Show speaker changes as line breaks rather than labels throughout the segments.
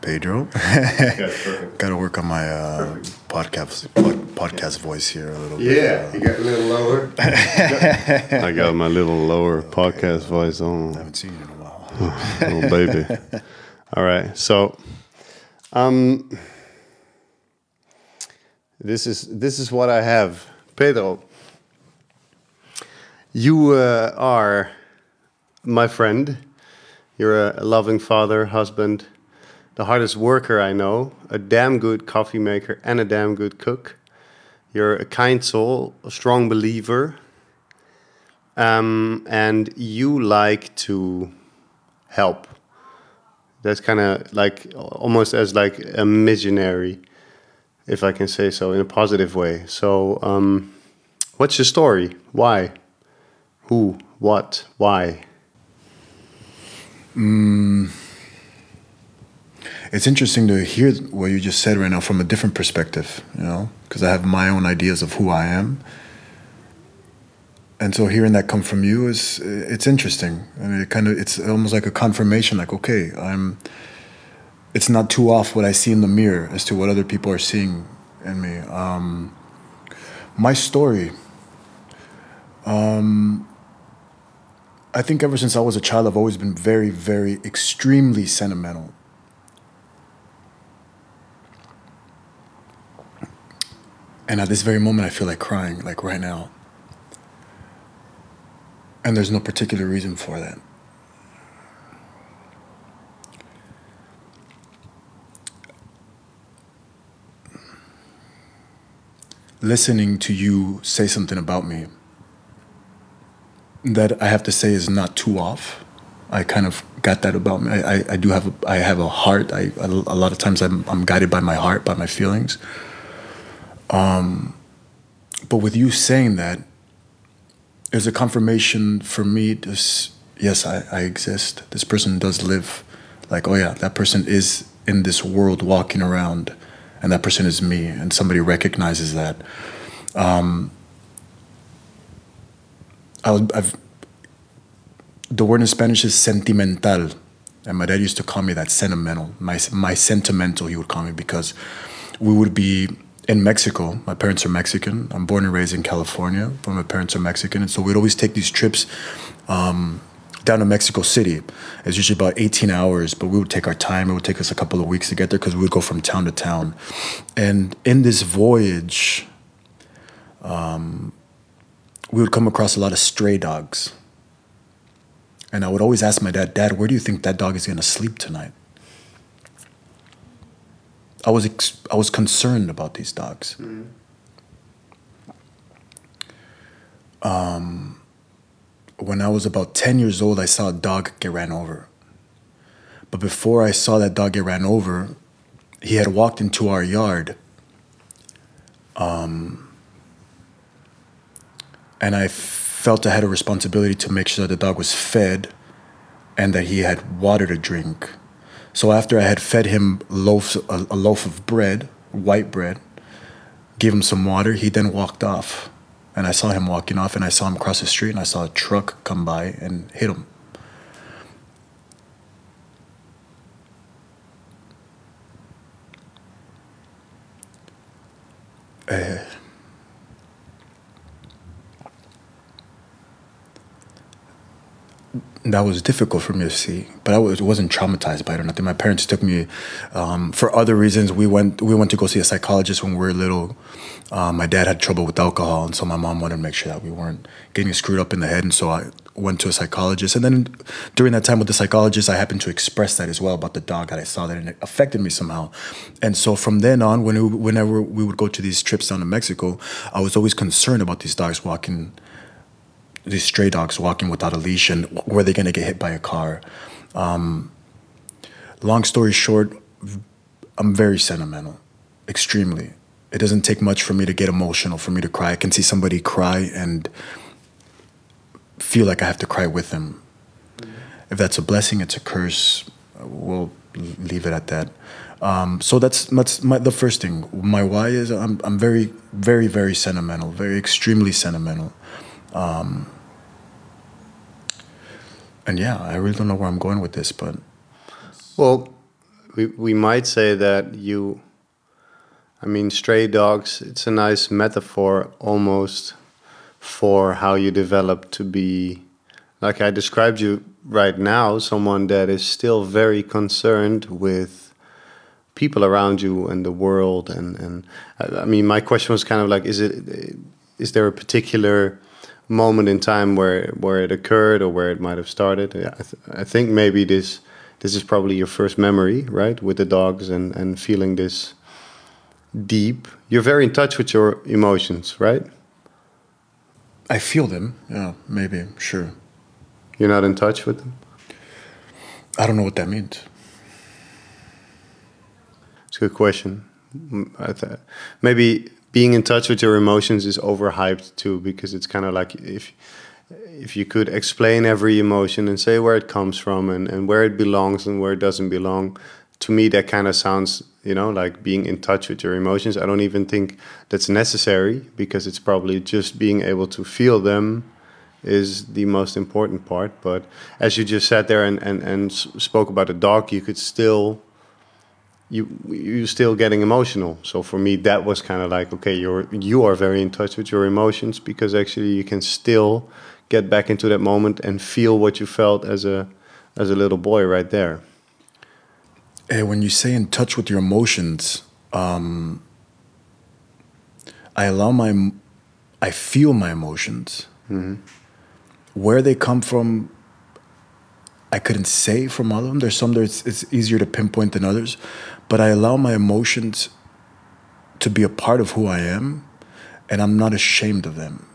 Pedro.
Yeah, perfect.
Got to work on my podcast voice here a little bit.
Yeah, you got a little lower.
I got my little lower podcast voice
I
on.
haven't seen you in a while.
Oh, baby. All right. So, this is what I have. Pedro, you are my friend. You're a loving father, husband, the hardest worker I know, a damn good coffee maker, and a damn good cook. You're a kind soul, a strong believer, and you like to help. That's kind of like almost as like a missionary, if I can say so, in a positive way. So, what's your story? Why? Who? What? Why?
It's interesting to hear what you just said right now from a different perspective, because I have my own ideas of who I am. And so hearing that come from you it's interesting. I mean, it's almost like a confirmation, like, okay, it's not too off what I see in the mirror as to what other people are seeing in me. My story, I think ever since I was a child, I've always been very, very extremely sentimental. And at this very moment, I feel like crying, like right now. And there's no particular reason for that. Listening to you say something about me that I have to say is not too off. I kind of got that about me. I do have a heart. A lot of times I'm guided by my heart, by my feelings. But with you saying that, there's a confirmation for me. Yes, I exist. This person does live. Like, oh yeah, that person is in this world walking around, and that person is me, and somebody recognizes that. The word in Spanish is sentimental, and my dad used to call me that, sentimental. My sentimental, he would call me, because we would be in Mexico. My parents are Mexican. I'm born and raised in California, but my parents are Mexican, and so we'd always take these trips down to Mexico City. It's usually about 18 hours, but we would take our time. It would take us a couple of weeks to get there because we would go from town to town. And in this voyage, we would come across a lot of stray dogs. And I would always ask my dad, Dad, where do you think that dog is going to sleep tonight? I was concerned about these dogs. When I was about 10 years old, I saw a dog get ran over. But before I saw that dog get ran over, he had walked into our yard. And I felt I had a responsibility to make sure that the dog was fed and that he had water to drink. So after I had fed him a loaf of bread, white bread, gave him some water, he then walked off. And I saw him walking off, and I saw him cross the street, and I saw a truck come by and hit him. That was difficult for me to see, but I wasn't traumatized by it or nothing. My parents took me for other reasons. We went to go see a psychologist when we were little. My dad had trouble with alcohol, and so my mom wanted to make sure that we weren't getting screwed up in the head, and so I went to a psychologist. And then during that time with the psychologist, I happened to express that as well about the dog that I saw that, and it affected me somehow. And so from then on, whenever we would go to these trips down to Mexico, I was always concerned about these dogs walking. These stray dogs walking without a leash, and were they going to get hit by a car? Long story short, I'm very sentimental, extremely. It doesn't take much for me to get emotional, for me to cry. I can see somebody cry and feel like I have to cry with them. If that's a blessing, it's a curse. We'll leave it at that. So that's the first thing. My why is I'm very, very, very sentimental, very extremely sentimental. And yeah, I really don't know where I'm going with this, but...
Well, we might say that you, I mean, stray dogs, it's a nice metaphor almost for how you develop to be, like I described you right now, someone that is still very concerned with people around you and the world. And I mean, my question was kind of like, is there a particular moment in time where it occurred or where it might have started? I think maybe this is probably your first memory, right, with the dogs and feeling this deep. You're very in touch with your emotions, right?
I feel them. Yeah, maybe, sure.
You're not in touch with them?
I don't know what that means.
It's a good question. Maybe being in touch with your emotions is overhyped too, because it's kind of like if you could explain every emotion and say where it comes from and where it belongs and where it doesn't belong, to me that kind of sounds, you know, like being in touch with your emotions. I don't even think that's necessary, because it's probably just being able to feel them is the most important part. But as you just sat there and spoke about a dog, you could still, you still getting emotional. So for me, that was kind of like, okay, you are very in touch with your emotions, because actually you can still get back into that moment and feel what you felt as a little boy right there.
Hey, when you say in touch with your emotions, I feel my emotions. Mm-hmm. Where they come from, I couldn't say from all of them. There's some that it's easier to pinpoint than others, but I allow my emotions to be a part of who I am, and I'm not ashamed of them.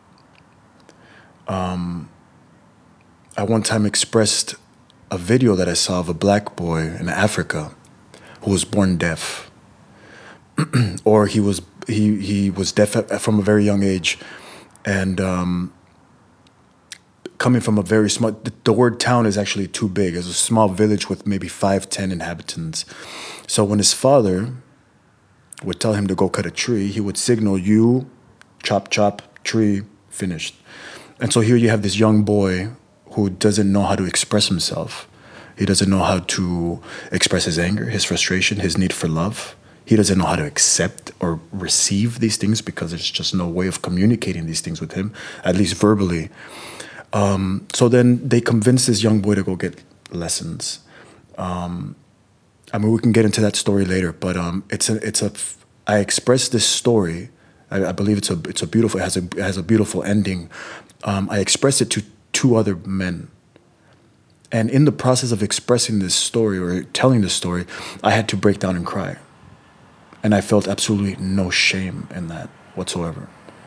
I one time expressed a video that I saw of a black boy in Africa who was born deaf, or he was deaf from a very young age, and coming from a very small. The word town is actually too big. It's a small village with maybe 5-10 inhabitants. So when his father would tell him to go cut a tree, he would signal, "You, chop, chop, tree, finished." And so here you have this young boy who doesn't know how to express himself. He doesn't know how to express his anger, his frustration, his need for love. He doesn't know how to accept or receive these things, because there's just no way of communicating these things with him, at least verbally. So then they convince this young boy to go get lessons. I mean, we can get into that story later, but I express this story. I believe it has a beautiful ending. I expressed it to 2 other men. And in the process of expressing this story or telling this story, I had to break down and cry. And I felt absolutely no shame in that whatsoever.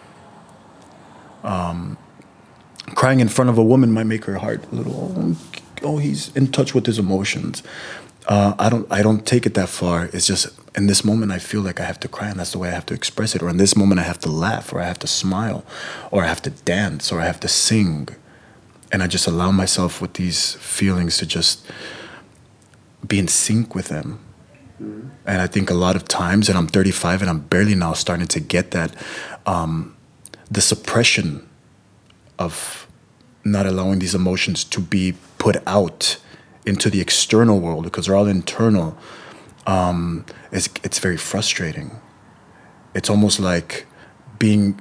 Crying in front of a woman might make her heart a little, oh, he's in touch with his emotions. I don't take it that far. It's just in this moment I feel like I have to cry, and that's the way I have to express it. Or in this moment I have to laugh, or I have to smile, or I have to dance, or I have to sing. And I just allow myself with these feelings to just be in sync with them. Mm-hmm. And I think a lot of times, and I'm 35 and I'm barely now starting to get that, the suppression of not allowing these emotions to be put out into the external world, because they're all internal, it's very frustrating. It's almost like being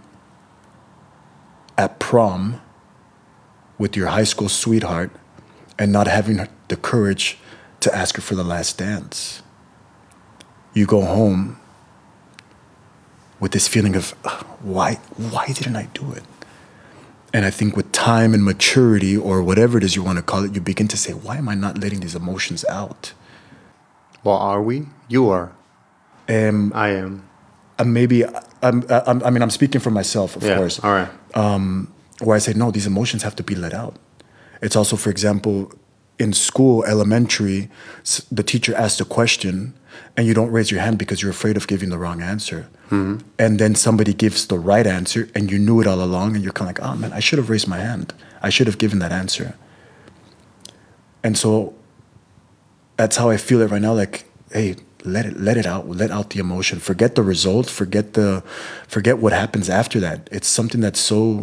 at prom with your high school sweetheart and not having the courage to ask her for the last dance. You go home with this feeling of, why didn't I do it? And I think with time and maturity, or whatever it is you want to call it, you begin to say, why am I not letting these emotions out?
Well, are we? You are. I am.
Maybe, I mean, I'm speaking for myself, of course.
All right.
Where I say, no, these emotions have to be let out. It's also, for example, in school, elementary, the teacher asks a question and you don't raise your hand because you're afraid of giving the wrong answer. Mm-hmm. And then somebody gives the right answer and you knew it all along, and you're kind of like, oh man, I should have raised my hand. I should have given that answer. And so that's how I feel it right now. Like, hey, let it out. Let out the emotion. Forget the result. Forget what happens after that. It's something that's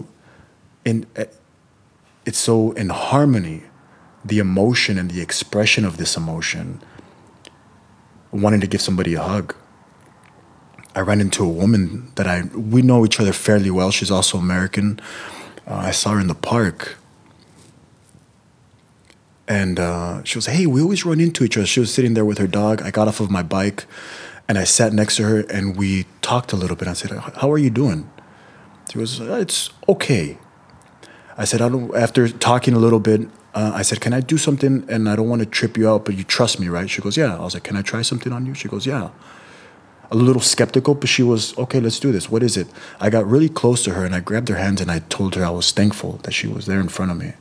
it's so in harmony, the emotion and the expression of this emotion. wanting to give somebody a hug. I ran into a woman that we know each other fairly well. She's also American. I saw her in the park. And she was like, hey, we always run into each other. She was sitting there with her dog. I got off of my bike and I sat next to her and we talked a little bit. I said, how are you doing? She was like, it's okay. I said, after talking a little bit, I said, can I do something? And I don't want to trip you out, but you trust me, right? She goes, yeah. I was like, can I try something on you? She goes, yeah. A little skeptical, but she was, okay, let's do this. What is it? I got really close to her and I grabbed her hands and I told her I was thankful that she was there in front of me.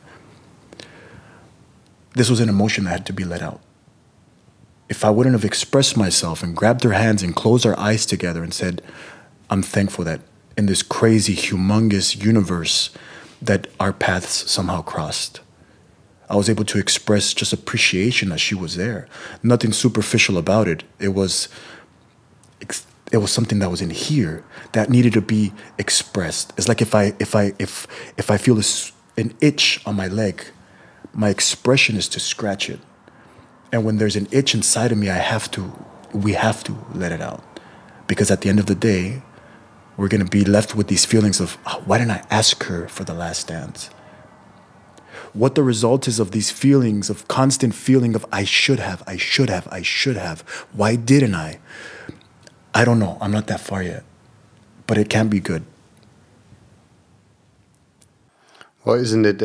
This was an emotion that had to be let out. If I wouldn't have expressed myself and grabbed her hands and closed our eyes together and said, I'm thankful that in this crazy, humongous universe that our paths somehow crossed. I was able to express just appreciation that she was there. Nothing superficial about it. It was something that was in here that needed to be expressed. It's like if I feel an itch on my leg, my expression is to scratch it. And when there's an itch inside of me, we have to let it out. Because at the end of the day, we're going to be left with these feelings of, oh, why didn't I ask her for the last dance? What the result is of these feelings, of constant feeling of I should have. Why didn't I? I don't know. I'm not that far yet. But it can be good.
Well, isn't it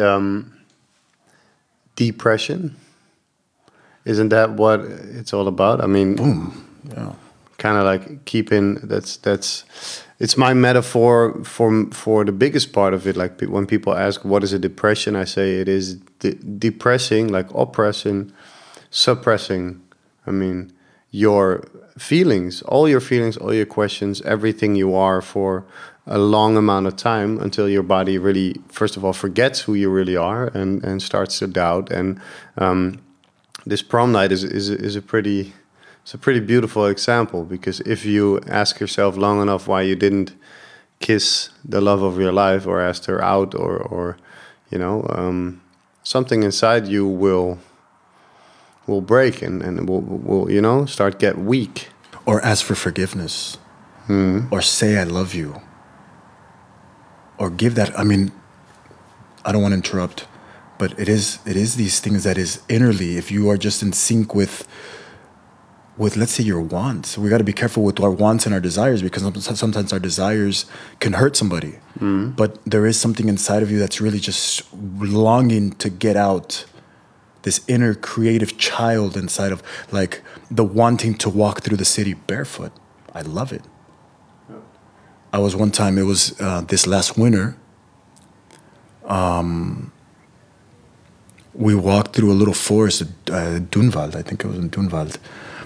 depression? Isn't that what it's all about? I mean,
Boom. Yeah.
kind of like keeping it's my metaphor for the biggest part of it. Like when people ask what is a depression, I say it is depressing, like oppressing, suppressing. I mean, your feelings, all your questions, everything you are for a long amount of time until your body really, first of all, forgets who you really are and starts to doubt. And this prom night is a pretty beautiful example, because if you ask yourself long enough why you didn't kiss the love of your life or asked her out or you know, something inside you will break and will you know, start get weak.
Or ask for forgiveness. Or say I love you. Or give that, I mean, I don't want to interrupt, but it is these things that is innerly, if you are just in sync with let's say your wants. We got to be careful with our wants and our desires, because sometimes our desires can hurt somebody. But there is something inside of you that's really just longing to get out. This inner creative child inside of, like, the wanting to walk through the city barefoot. I love it. I was one time, it was this last winter, we walked through a little forest, Dunwald, I think it was in Dunwald.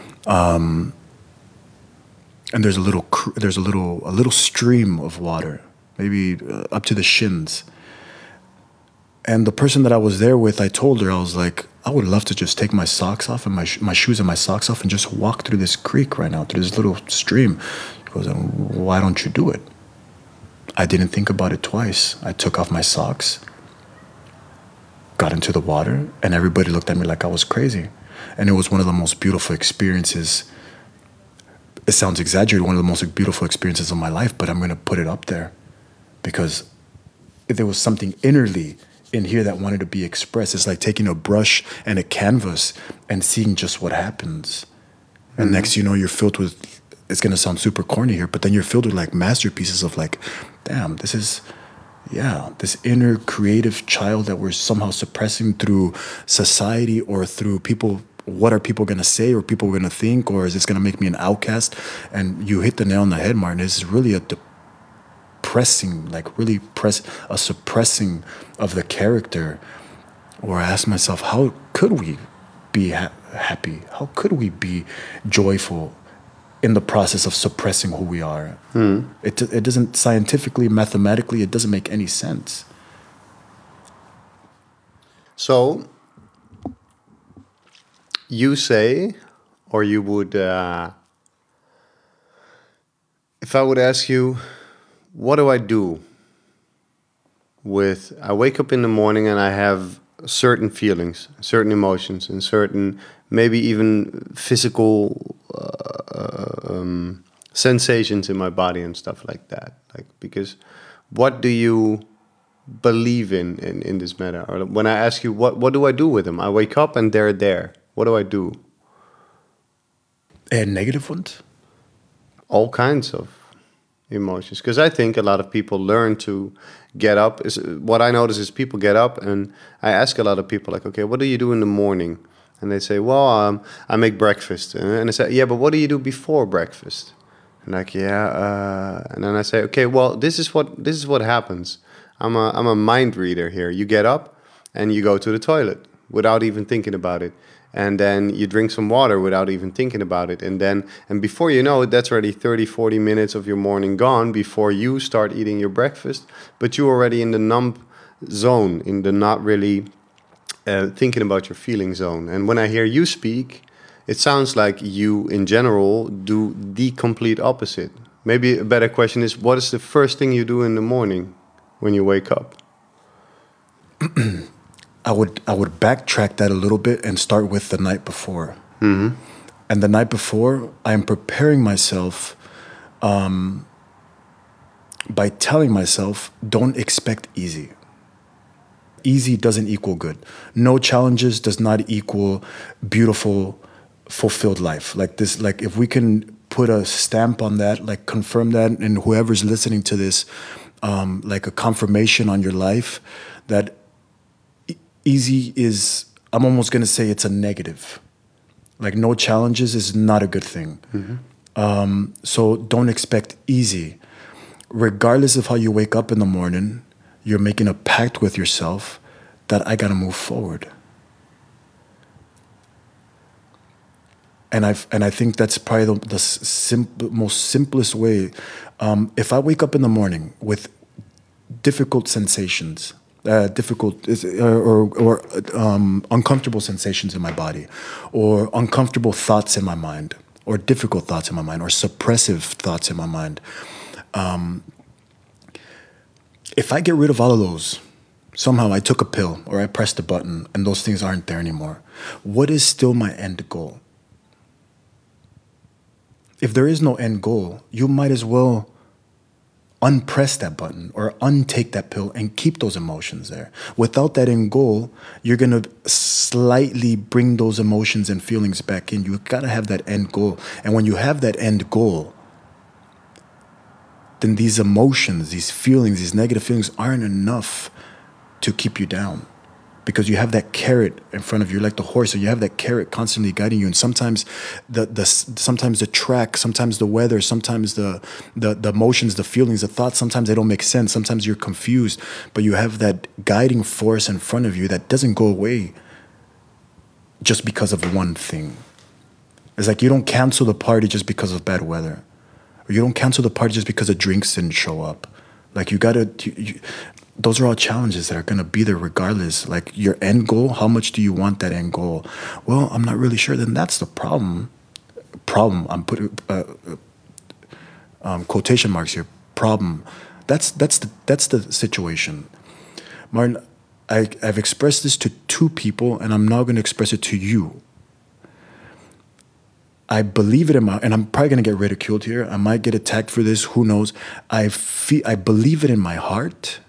And there's a little stream of water, maybe up to the shins. And the person that I was there with, I told her, I was like, I would love to just take my socks off and my shoes and my socks off and just walk through this creek right now, through this little stream. She goes, why don't you do it? I didn't think about it twice. I took off my socks, got into the water, and everybody looked at me like I was crazy. And it was one of the most beautiful experiences. It sounds exaggerated, one of the most beautiful experiences of my life, but I'm going to put it up there because there was something innerly in here that wanted to be expressed. It's like taking a brush and a canvas and seeing just what happens. And next, you know, you're filled with, it's going to sound super corny here, but then you're filled with like masterpieces of like, damn, this is, yeah, this inner creative child that we're somehow suppressing through society or through people. What are people going to say, or people going to think, or is this going to make me an outcast? And you hit the nail on the head, Martin. It's really a depressing, like really a suppressing of the character. Or I ask myself, how could we be happy? How could we be joyful in the process of suppressing who we are? It doesn't, scientifically, mathematically, it doesn't make any sense.
So you say, or you would, if I would ask you, what do I do with, I wake up in the morning and I have certain feelings, certain emotions, and certain, maybe even physical sensations in my body and stuff like that. Like, because what do you believe in this matter? Or when I ask you, what do I do with them? I wake up and they're there. What do I do?
And negative ones?
All kinds of emotions, because I think a lot of people learn to get up. What I notice is people get up, and I ask a lot of people, like, okay, what do you do in the morning? And they say, well, I make breakfast. And I say, yeah, but what do you do before breakfast? And like, yeah, and then I say, okay, well, this is what happens. I'm a mind reader here. You get up and you go to the toilet without even thinking about it. And then you drink some water without even thinking about it. And before you know it, that's already 30, 40 minutes of your morning gone before you start eating your breakfast. But you're already in the numb zone, in the not really thinking about your feeling zone. And when I hear you speak, it sounds like you, in general, do the complete opposite. Maybe a better question is, what is the first thing you do in the morning when you wake up?
I would backtrack that a little bit and start with the night before. Mm-hmm. And the night before, I am preparing myself by telling myself, don't expect easy. Easy doesn't equal good. No challenges does not equal beautiful, fulfilled life. Like this, like if we can put a stamp on that, like confirm that, and whoever's listening to this, like a confirmation on your life that easy is, I'm almost going to say it's a negative. Like no challenges is not a good thing. Mm-hmm. So don't expect easy. Regardless of how you wake up in the morning, you're making a pact with yourself that I got to move forward. And I think that's probably the most simplest way. If I wake up in the morning with difficult sensations, uncomfortable sensations in my body, or uncomfortable thoughts in my mind, or difficult thoughts in my mind, or suppressive thoughts in my mind, if I get rid of all of those, somehow I took a pill or I pressed a button and those things aren't there anymore, what is still my end goal? If there is no end goal, you might as well unpress that button or untake that pill and keep those emotions there. Without that end goal, you're going to slightly bring those emotions and feelings back in. You got to have that end goal. And when you have that end goal, then these emotions, these feelings, these negative feelings aren't enough to keep you down, because you have that carrot in front of you, like the horse, and you have that carrot constantly guiding you. And sometimes sometimes the track, sometimes the weather, sometimes the emotions, the feelings, the thoughts, sometimes they don't make sense. Sometimes you're confused, but you have that guiding force in front of you that doesn't go away just because of one thing. It's like you don't cancel the party just because of bad weather. Or you don't cancel the party just because the drinks didn't show up. Like those are all challenges that are going to be there regardless. Like your end goal, how much do you want that end goal? Well, I'm not really sure. Then that's the problem. I'm putting quotation marks here. Problem. That's the situation. Martin, I've expressed this to two people, and I'm now going to express it to you. I believe it in and I'm probably going to get ridiculed here. I might get attacked for this. Who knows? I believe it in my heart.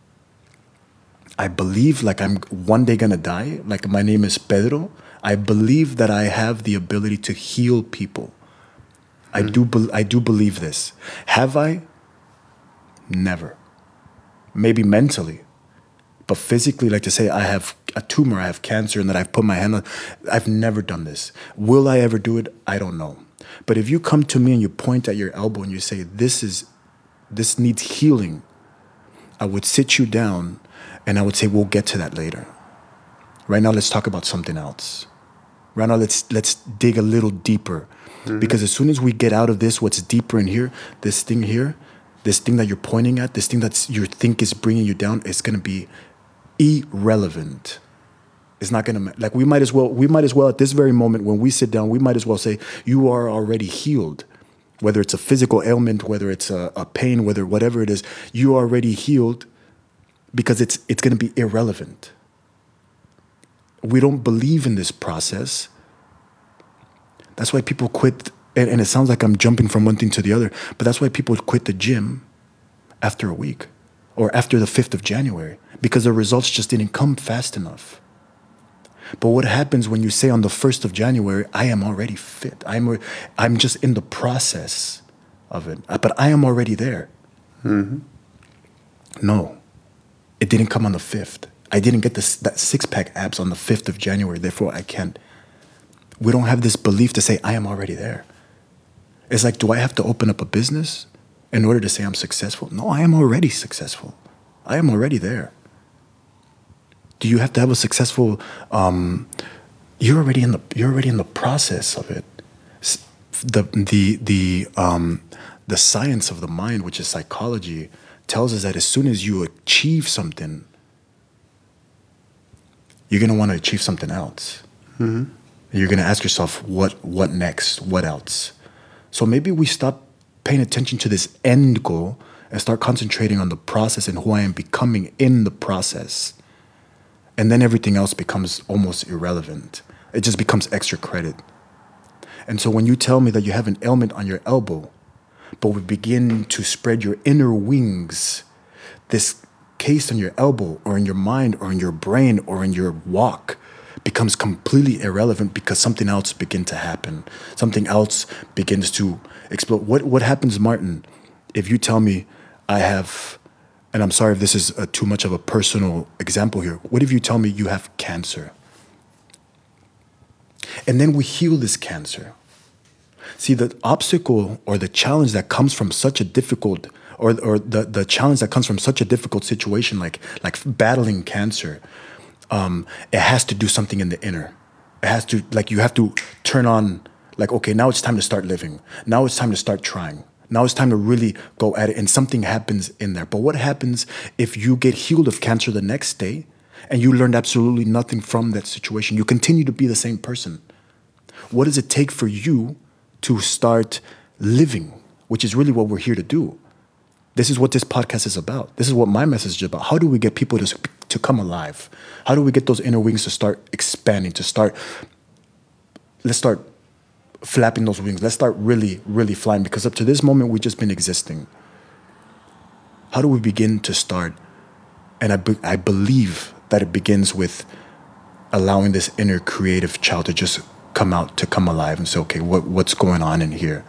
I believe like I'm one day going to die. Like my name is Pedro. I believe that I have the ability to heal people. Mm-hmm. I do believe this. Have I? Never. Maybe mentally. But physically, like to say I have a tumor, I have cancer, and that I've put my hand on, I've never done this. Will I ever do it? I don't know. But if you come to me and you point at your elbow and you say, this needs healing, I would sit you down and I would say, we'll get to that later. Right now, let's talk about something else. Right now, let's dig a little deeper. Mm-hmm. Because as soon as we get out of this, what's deeper in here, this thing that you're pointing at, this thing that you think is bringing you down, is going to be irrelevant. It's not going to, like, we might as well at this very moment when we sit down, we might as well say, you are already healed. Whether it's a physical ailment, whether it's a pain, whatever it is, you are already healed, because it's going to be irrelevant. We don't believe in this process. That's why people quit And it sounds like I'm jumping from one thing to the other, but that's why people quit the gym after a week or after the 5th of January, because the results just didn't come fast enough. But what happens when you say on the 1st of January, I am already fit? I'm just in the process of it, but I am already there. No, it didn't come on the 5th. I didn't get that six-pack abs on the 5th of January, therefore I can't. We don't have this belief to say, I am already there. It's like, do I have to open up a business in order to say I'm successful? No, I am already successful. I am already there. Do you have to have a successful? You're already in the process of it. The science of the mind, which is psychology, tells us that as soon as you achieve something, you're gonna want to achieve something else. You're gonna ask yourself, what next? What else? So maybe we stop paying attention to this end goal and start concentrating on the process and who I am becoming in the process. And then everything else becomes almost irrelevant. It just becomes extra credit. And so when you tell me that you have an ailment on your elbow, but we begin to spread your inner wings, this case on your elbow or in your mind or in your brain or in your walk becomes completely irrelevant because something else begins to happen. Something else begins to explode. What happens, Martin, if you tell me I have, and I'm sorry if this is too much of a personal example here, what if you tell me you have cancer? And then we heal this cancer. See, the obstacle or the challenge that comes from such a difficult, or the challenge that comes from such a difficult situation like battling cancer, it has to do something in the inner. It has to, like, you have to turn on, like, okay, now it's time to start living. Now it's time to start trying. Now it's time to really go at it, and something happens in there. But what happens if you get healed of cancer the next day and you learned absolutely nothing from that situation? You continue to be the same person. What does it take for you to start living, which is really what we're here to do? This is what this podcast is about. This is what my message is about. How do we get people to come alive? How do we get those inner wings to start expanding, let's start flapping those wings. Let's start really, really flying, because up to this moment, we've just been existing. How do we begin to start? And I believe that it begins with allowing this inner creative child to just come out, to come alive and say, okay, what's going on in here?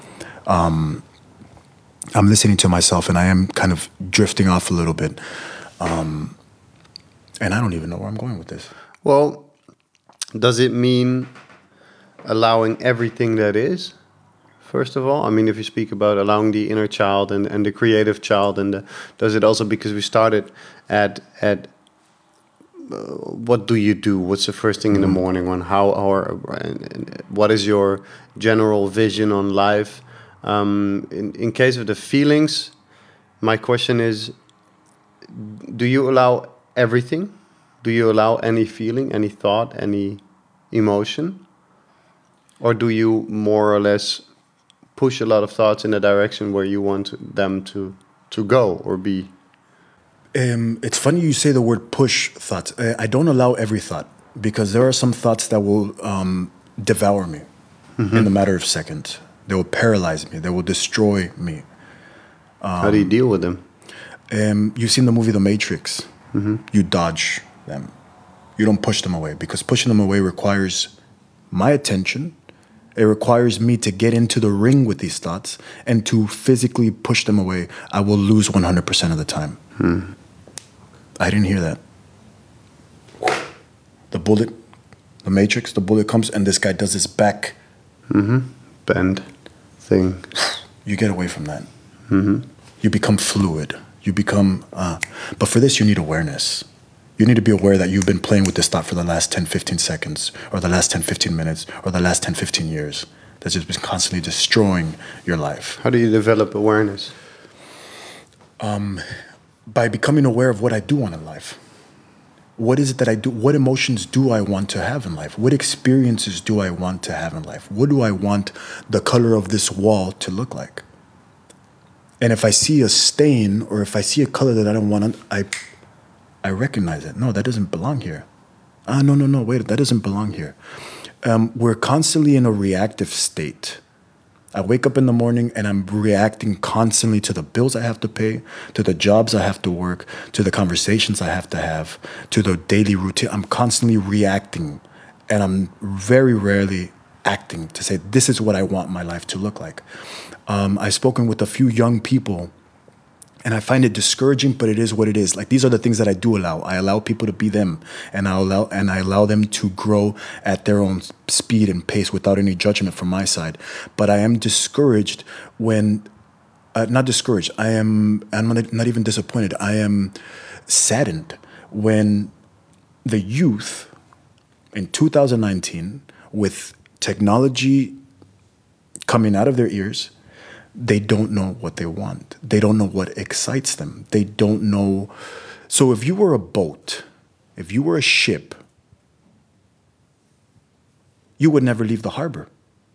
I'm listening to myself and I am kind of drifting off a little bit. And I don't even know where I'm going with this.
Well, does it mean allowing everything that is, first of all? I mean, if you speak about allowing the inner child and the creative child, does it also, because we started at what do you do? What's the first thing in the morning? What is your general vision on life? In case of the feelings, my question is, do you allow everything? Do you allow any feeling, any thought, any emotion? Or do you more or less push a lot of thoughts in the direction where you want them to go or be?
It's funny you say the word push thoughts. I don't allow every thought, because there are some thoughts that will devour me in a matter of seconds. They will paralyze me. They will destroy me.
How do you deal with them?
You've seen the movie The Matrix. You dodge them. You don't push them away, because pushing them away requires my attention. It requires me to get into the ring with these thoughts, and to physically push them away, I will lose 100% of the time. I didn't hear that. The bullet, the Matrix, the bullet comes and this guy does his back
bend thing.
You get away from that. You become fluid. You become, but for this you need awareness. You need to be aware that you've been playing with this thought for the last 10, 15 seconds, or the last 10, 15 minutes, or the last 10, 15 years. That's just been constantly destroying your life.
How do you develop awareness?
By becoming aware of what I do want in life. What is it that I do? What emotions do I want to have in life? What experiences do I want to have in life? What do I want the color of this wall to look like? And if I see a stain, or if I see a color that I don't want, I recognize it. No, that doesn't belong here. No, wait, that doesn't belong here. We're constantly in a reactive state I wake up in the morning and I'm reacting constantly to the bills I have to pay, to the jobs I have to work, to the conversations I have to have, to the daily routine. I'm constantly reacting, and I'm very rarely acting to say, this is what I want my life to look like. I've spoken with a few young people, and I find it discouraging, but it is what it is. Like, these are the things that I do allow. I allow people to be them, and I allow them to grow at their own speed and pace without any judgment from my side. But I am discouraged when, not discouraged. I'm not even disappointed. I am saddened when the youth in 2019, with technology coming out of their ears, they don't know what they want. They don't know what excites them. They don't know. So if you were a boat, if you were a ship, you would never leave the harbor.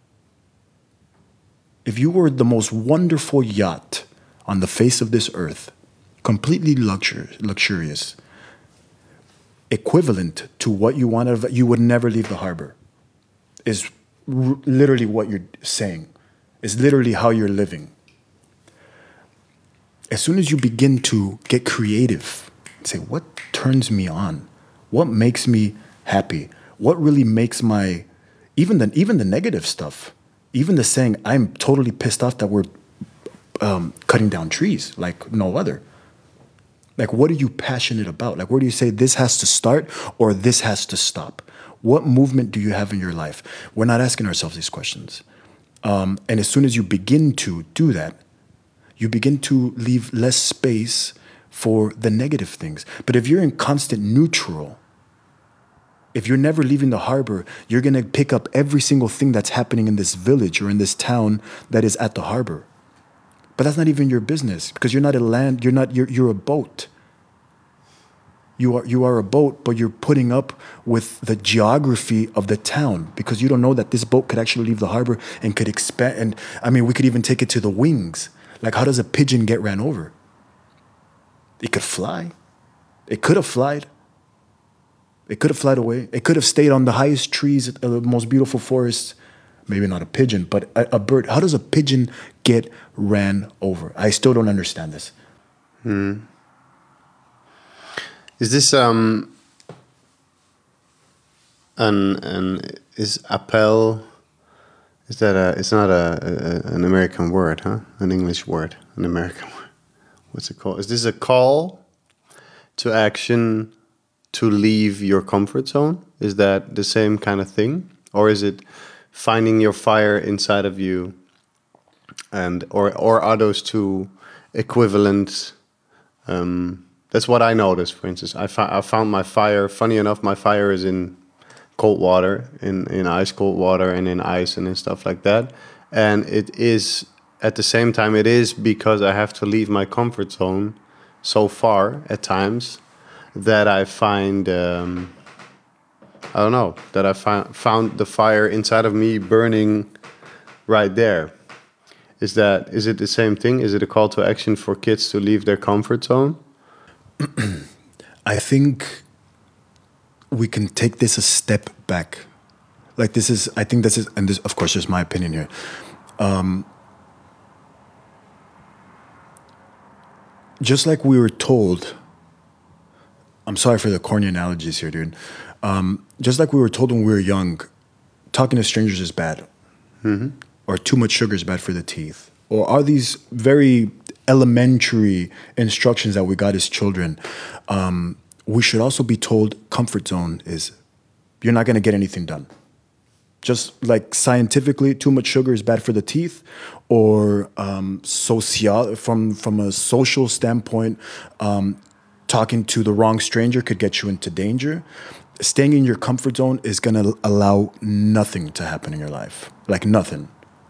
If you were the most wonderful yacht on the face of this earth, completely luxurious, equivalent to what you wanted, you would never leave the harbor, is literally what you're saying. Is literally how you're living. As soon as you begin to get creative, say, what turns me on? What makes me happy? What really makes my, even the negative stuff, even the saying, I'm totally pissed off that we're cutting down trees like no other. Like, what are you passionate about? Like, where do you say this has to start or this has to stop? What movement do you have in your life? We're not asking ourselves these questions. And as soon as you begin to do that, you begin to leave less space for the negative things. But if you're in constant neutral, if you're never leaving the harbor, you're going to pick up every single thing that's happening in this village or in this town that is at the harbor. But that's not even your business, because you're not a land, you're a boat. You are a boat, but you're putting up with the geography of the town, because you don't know that this boat could actually leave the harbor and could expand. And I mean, we could even take it to the wings. Like, how does a pigeon get ran over? It could fly. It could have flied. It could have flied away. It could have stayed on the highest trees, the most beautiful forests. Maybe not a pigeon, but a bird. How does a pigeon get ran over? I still don't understand this.
Is this an is appel? Is that it's not an American word, huh? An English word, an American word. What's it called? Is this a call to action to leave your comfort zone? Is that the same kind of thing, or is it finding your fire inside of you? And or are those two equivalent? That's what I noticed, for instance. I found my fire, funny enough, my fire is in cold water, in ice cold water, and in ice and in stuff like that. And it is, at the same time, it is because I have to leave my comfort zone so far at times that I find, I don't know, that I found the fire inside of me burning right there. Is it the same thing? Is it a call to action for kids to leave their comfort zone?
I think we can take this a step back. Like, I think this is, and this, of course, is my opinion here. Just like we were told, I'm sorry for the corny analogies here, dude. Just like we were told when we were young, talking to strangers is bad. Mm-hmm. Or too much sugar is bad for the teeth. Or are these very elementary instructions that we got as children? We should also be told comfort zone is, you're not going to get anything done. Just like scientifically, too much sugar is bad for the teeth, or from a social standpoint, talking to the wrong stranger could get you into danger. Staying in your comfort zone is going to allow nothing to happen in your life, like nothing.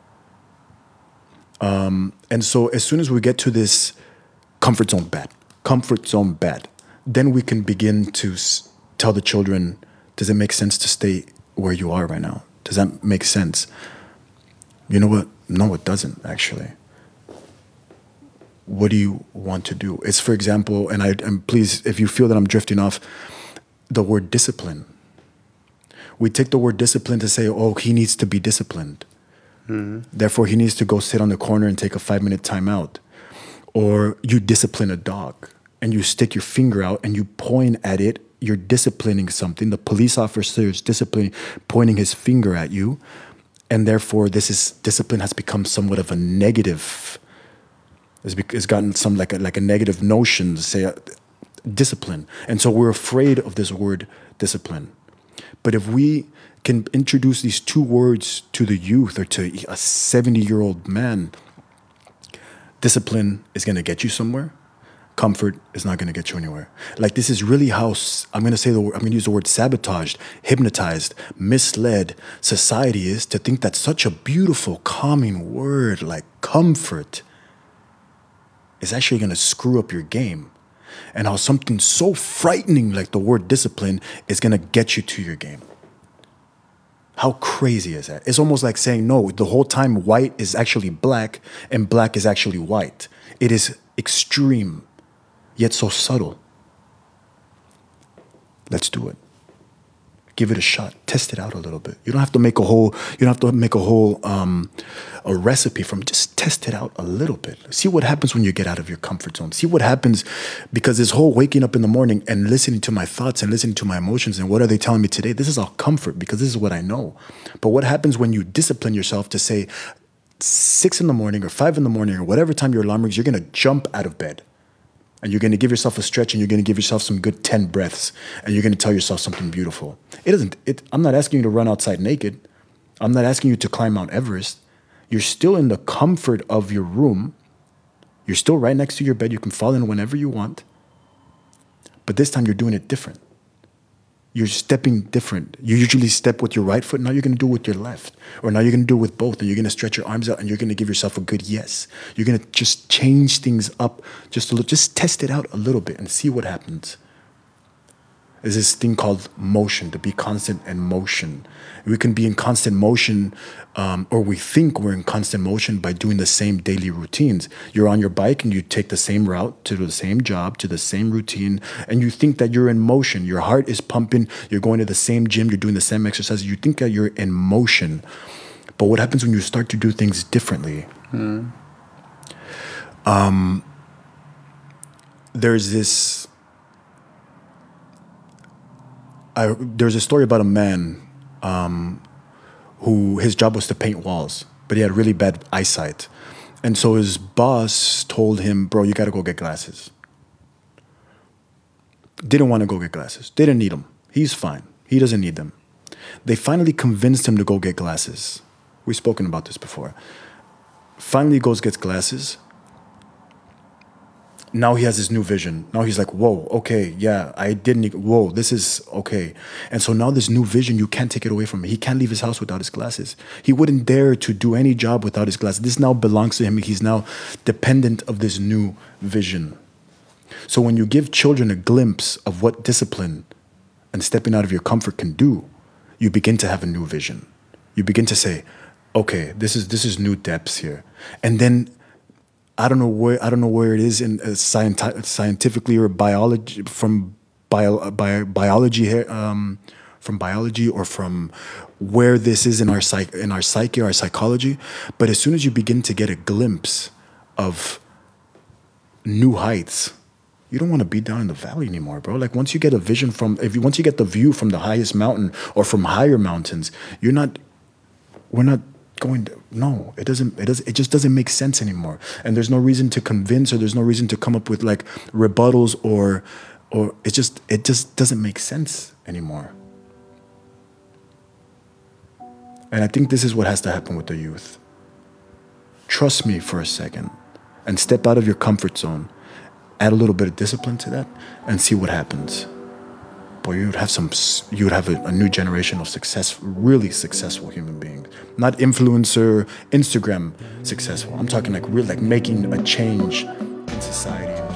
And so as soon as we get to this comfort zone bad, then we can begin to tell the children, does it make sense to stay where you are right now? Does that make sense? You know what? No, it doesn't, actually. What do you want to do? It's, for example, and please, if you feel that I'm drifting off, the word discipline. We take the word discipline to say, oh, he needs to be disciplined. Therefore, he needs to go sit on the corner and take a 5-minute timeout. Or you discipline a dog and you stick your finger out and you point at it. You're disciplining something. The police officer is pointing his finger at you. And therefore, discipline has become somewhat of a negative. It's gotten some like a negative notion to say discipline. And so we're afraid of this word discipline. But if we can introduce these two words to the youth or to a 70-year-old man, discipline is going to get you somewhere. Comfort is not going to get you anywhere. Like, this is really how I'm going to use the word sabotaged, hypnotized, misled society is to think that such a beautiful, calming word like comfort is actually going to screw up your game. And how something so frightening like the word discipline is going to get you to your game. How crazy is that? It's almost like saying, no, the whole time white is actually black and black is actually white. It is extreme, yet so subtle. Let's do it. Give it a shot. Test it out a little bit. You don't have to make a whole a recipe from, just test it out a little bit. See what happens when you get out of your comfort zone. See what happens, because this whole waking up in the morning and listening to my thoughts and listening to my emotions and what are they telling me today, this is all comfort because this is what I know. But what happens when you discipline yourself to say 6 in the morning or 5 in the morning or whatever time your alarm rings, you're going to jump out of bed. And you're going to give yourself a stretch and you're going to give yourself some good 10 breaths and you're going to tell yourself something beautiful. I'm not asking you to run outside naked. I'm not asking you to climb Mount Everest. You're still in the comfort of your room. You're still right next to your bed. You can fall in whenever you want. But this time you're doing it different. You're stepping different. You usually step with your right foot. Now you're going to do it with your left. Or now you're going to do it with both. And you're going to stretch your arms out and you're going to give yourself a good yes. You're going to just change things up just a little. Just test it out a little bit and see what happens. There's this thing called motion, to be constant in motion. We can be in constant motion, or we think we're in constant motion by doing the same daily routines. You're on your bike and you take the same route to the same job, to the same routine, and you think that you're in motion. Your heart is pumping. You're going to the same gym. You're doing the same exercises. You think that you're in motion. But what happens when you start to do things differently? There's this... there's a story about a man who his job was to paint walls, but he had really bad eyesight. And so his boss told him, bro, you got to go get glasses. Didn't want to go get glasses. They didn't need them. He's fine. He doesn't need them. They finally convinced him to go get glasses. We've spoken about this before. Finally goes, gets glasses. Now he has this new vision. Now he's like, whoa, okay, yeah, I didn't, whoa, this is okay. And so now this new vision, you can't take it away from him. He can't leave his house without his glasses. He wouldn't dare to do any job without his glasses. This now belongs to him. He's now dependent of this new vision. So when you give children a glimpse of what discipline and stepping out of your comfort can do, you begin to have a new vision. You begin to say, okay, this is new depths here. And then I don't know where it is in scientifically or biology, from biology or from where this is in our psyche, our psychology. But as soon as you begin to get a glimpse of new heights, you don't want to be down in the valley anymore, bro. Like once you get a vision once you get the view from the highest mountain or from higher mountains, we're not going to, no, it just doesn't make sense anymore. And there's no reason to convince, or there's no reason to come up with like rebuttals or it just doesn't make sense anymore. And I think this is what has to happen with the youth. Trust me for a second and step out of your comfort zone. Add a little bit of discipline to that and see what happens. Boy, you would have a new generation of really successful human beings. Not influencer, Instagram successful. I'm talking like real, like making a change in society.